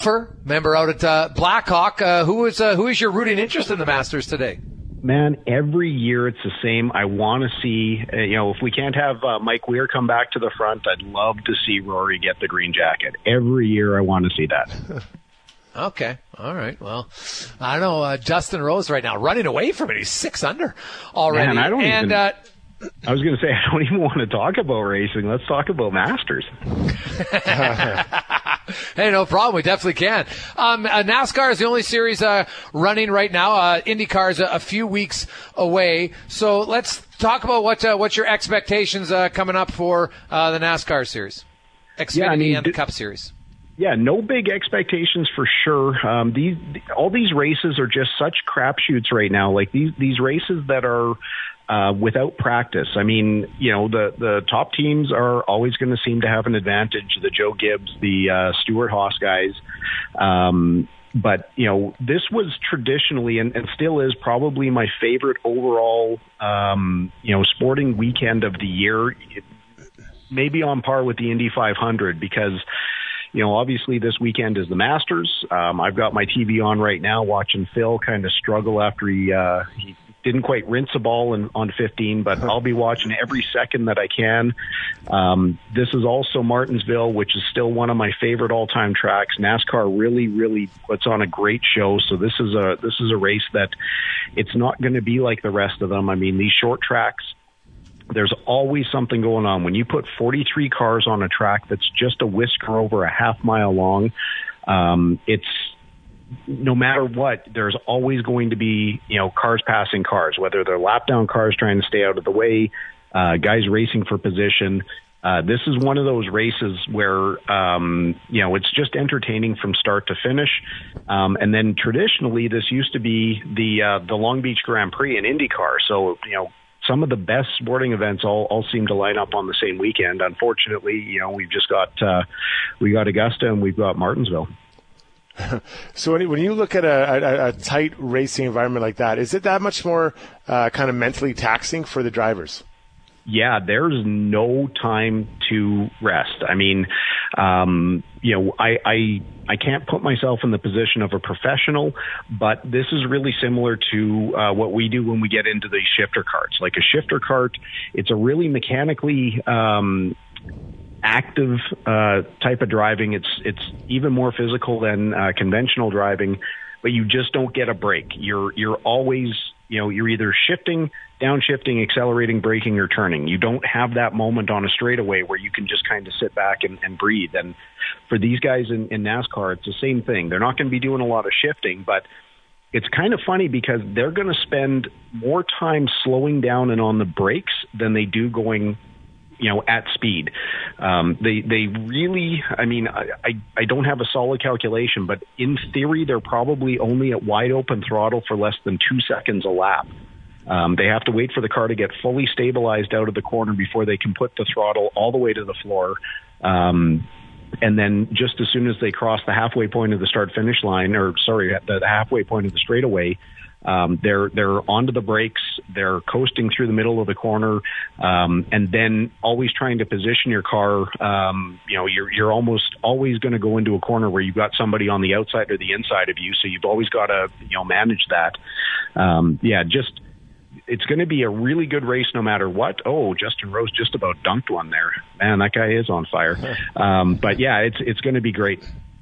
golfer, member out at Blackhawk. Who is your rooting interest in the Masters today? Man, every year it's the same. I want to see, if we can't have Mike Weir come back to the front, I'd love to see Rory get the green jacket. Every year I want to see that. Okay. All right. Well, I don't know. Justin Rose right now running away from it. He's 6 under already. Man, I was going to say, I don't even want to talk about racing. Let's talk about Masters. Hey, no problem. We definitely can. NASCAR is the only series running right now. IndyCar is a few weeks away. So let's talk about what's your expectations coming up for the NASCAR series, Xfinity and the Cup Series. Yeah, no big expectations for sure. All these races are just such crapshoots right now. Like these races that are without practice. I mean, the top teams are always going to seem to have an advantage. The Joe Gibbs, the Stewart Haas guys. But this was traditionally and still is probably my favorite overall, sporting weekend of the year. Maybe on par with the Indy 500 because. Obviously this weekend is the Masters. I've got my TV on right now watching Phil kind of struggle after he didn't quite rinse a ball on 15, but I'll be watching every second that I can. This is also Martinsville, which is still one of my favorite all-time tracks. NASCAR really, really puts on a great show. So this is a race that it's not going to be like the rest of them. I mean, these short tracks, there's always something going on. When you put 43 cars on a track that's just a whisker over a half mile long, it's no matter what, there's always going to be, cars passing cars, whether they're lap down cars trying to stay out of the way, guys racing for position. This is one of those races where, it's just entertaining from start to finish. And then traditionally, this used to be the Long Beach Grand Prix in IndyCar. So, some of the best sporting events all seem to line up on the same weekend. Unfortunately, we've just got we got Augusta and we've got Martinsville. So when you look at a tight racing environment like that, is it that much more kind of mentally taxing for the drivers? Yeah, there's no time to rest. I mean, I can't put myself in the position of a professional, but this is really similar to what we do when we get into the shifter carts. Like a shifter cart, it's a really mechanically active type of driving. It's even more physical than conventional driving, but you just don't get a break. You're always, you're either shifting, downshifting, accelerating, braking, or turning. You don't have that moment on a straightaway where you can just kind of sit back and breathe. And for these guys in NASCAR, it's the same thing. They're not going to be doing a lot of shifting, but it's kind of funny because they're going to spend more time slowing down and on the brakes than they do going at speed. They really, I don't have a solid calculation, but in theory, they're probably only at wide open throttle for less than 2 seconds a lap. They have to wait for the car to get fully stabilized out of the corner before they can put the throttle all the way to the floor. And then just as soon as they cross the halfway point of the start-finish line, the halfway point of the straightaway, they're onto the brakes, they're coasting through the middle of the corner, and then always trying to position your car. You're almost always going to go into a corner where you've got somebody on the outside or the inside of you, so you've always got to manage that. It's going to be a really good race no matter what. Oh, Justin Rose just about dunked one there. Man, that guy is on fire. But yeah, it's going to be great.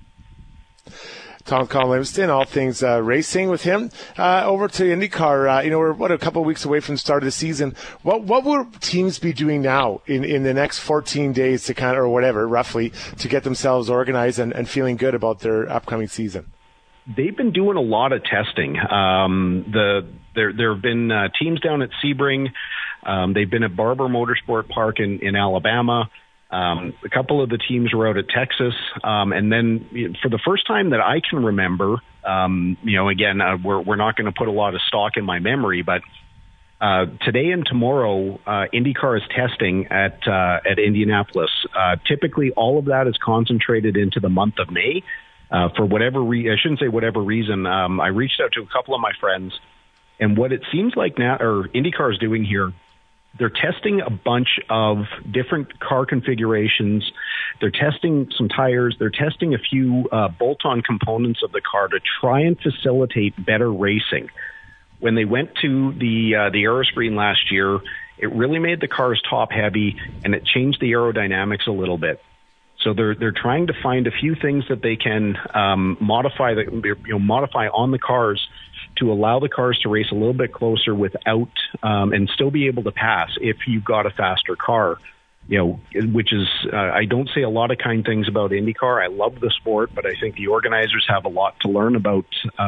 Tom Collin Livingston, all things racing with him. Over to IndyCar, we're a couple of weeks away from the start of the season. What will teams be doing now in the next 14 days to or whatever, roughly, to get themselves organized and feeling good about their upcoming season? They've been doing a lot of testing. There have been teams down at Sebring. They've been at Barber Motorsport Park in Alabama. A couple of the teams were out at Texas. And then for the first time that I can remember, we're not going to put a lot of stock in my memory, but today and tomorrow, IndyCar is testing at Indianapolis. Typically, all of that is concentrated into the month of May. For whatever I shouldn't say whatever reason, I reached out to a couple of my friends, and what it seems like now, or IndyCar is doing here, they're testing a bunch of different car configurations They're testing some tires. They're testing a few bolt-on components of the car to try and facilitate better racing. When they went to the aeroscreen last year, it really made the cars top heavy, and it changed the aerodynamics a little bit. So they're trying to find a few things that they can modify on the cars to allow the cars to race a little bit closer without and still be able to pass if you've got a faster car. Which is I don't say a lot of kind things about IndyCar. I love the sport, but I think the organizers have a lot to learn about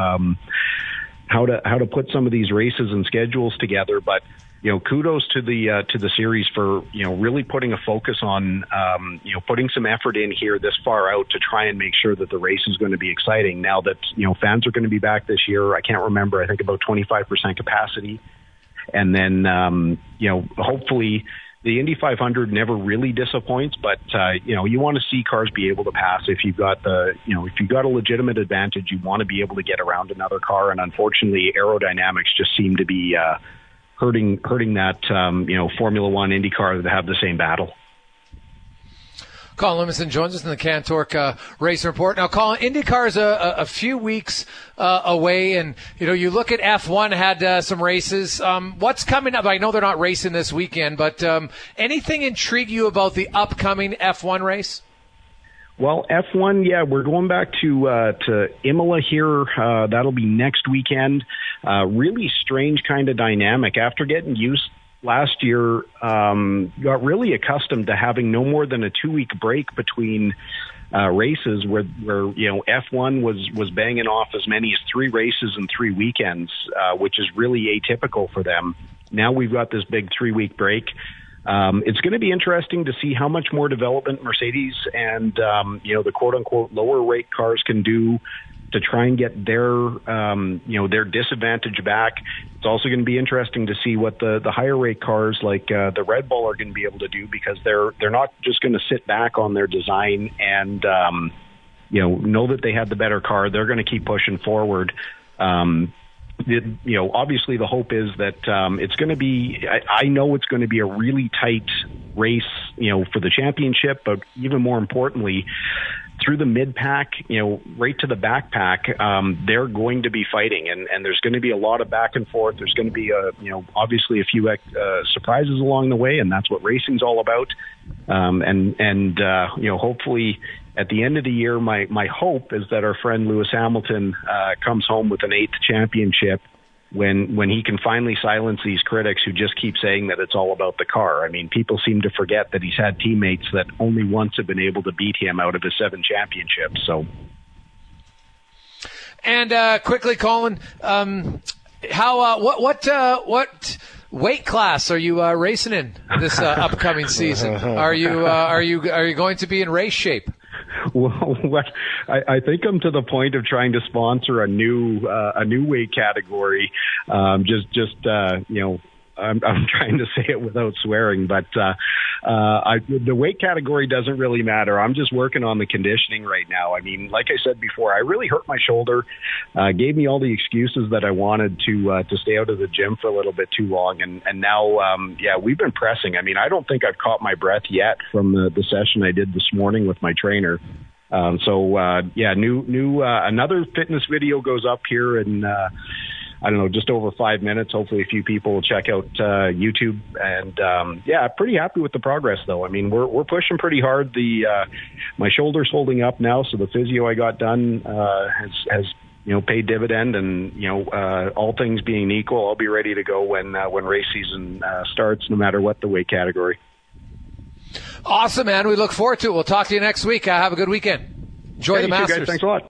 how to put some of these races and schedules together. But kudos to the series for really putting a focus on putting some effort in here this far out to try and make sure that the race is going to be exciting. Now that fans are going to be back this year, I can't remember. I think about 25% capacity, and then hopefully the Indy 500 never really disappoints. But you want to see cars be able to pass if you've got if you've got a legitimate advantage. You want to be able to get around another car, and unfortunately, aerodynamics just seem to be hurting that Formula One IndyCar that have the same battle. Colin Livingston joins us in the Cantork Race Report. Now, Colin, IndyCar is a few weeks away, and you look at F1 had some races. What's coming up? I know they're not racing this weekend, but anything intrigue you about the upcoming F1 race? Well, F1, yeah, we're going back to Imola here. That'll be next weekend. Really strange kind of dynamic. After getting used last year, got really accustomed to having no more than a 2-week break between races where F1 was banging off as many as 3 races in 3 weekends, which is really atypical for them. Now we've got this big 3-week break. It's going to be interesting to see how much more development Mercedes and the quote-unquote lower rate cars can do to try and get their disadvantage back. It's also going to be interesting to see what the higher rate cars like the Red Bull are going to be able to do, because they're not just going to sit back on their design and know that they had the better car. They're going to keep pushing forward. Obviously the hope is that it's going to be, I know it's going to be a really tight race, for the championship, but even more importantly, through the mid-pack, right to the backpack, they're going to be fighting, and there's going to be a lot of back and forth. There's going to be obviously a few surprises along the way, and that's what racing's all about. Hopefully at the end of the year, my hope is that our friend Lewis Hamilton comes home with an 8th championship when he can finally silence these critics who just keep saying that it's all about the car. I mean, people seem to forget that he's had teammates that only once have been able to beat him out of his 7 championships. So, and quickly, Colin, what weight class are you racing in this upcoming season? Are you going to be in race shape? Well, I think I'm to the point of trying to sponsor a new weight category. I'm trying to say it without swearing, but the weight category doesn't really matter. I'm just working on the conditioning right now. I mean, like I said before, I really hurt my shoulder, gave me all the excuses that I wanted to stay out of the gym for a little bit too long, and now, we've been pressing. I mean, I don't think I've caught my breath yet from the session I did this morning with my trainer. Another fitness video goes up here in I don't know, just over 5 minutes. Hopefully a few people will check out YouTube. And pretty happy with the progress, though. I mean, we're pushing pretty hard. My shoulder's holding up now, so the physio I got done has paid dividend. And all things being equal, I'll be ready to go when race season starts, no matter what the weight category. Awesome, man. We look forward to it. We'll talk to you next week. Have a good weekend. Enjoy the Masters. Thanks a lot.